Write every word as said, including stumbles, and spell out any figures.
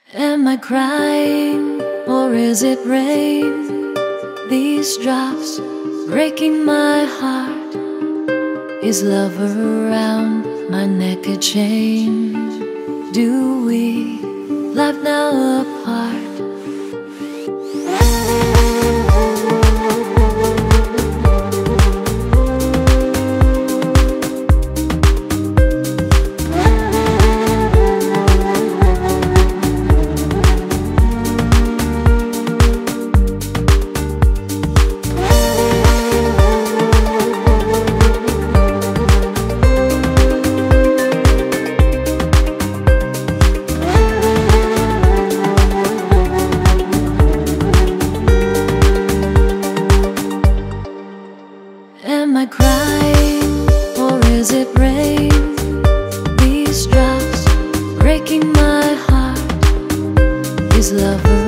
Am I crying or is it rain? These drops breaking my heart. Is love around my neck a chain? Do we laugh now apart? Am I crying or is it rain? These drops breaking my heart. Is love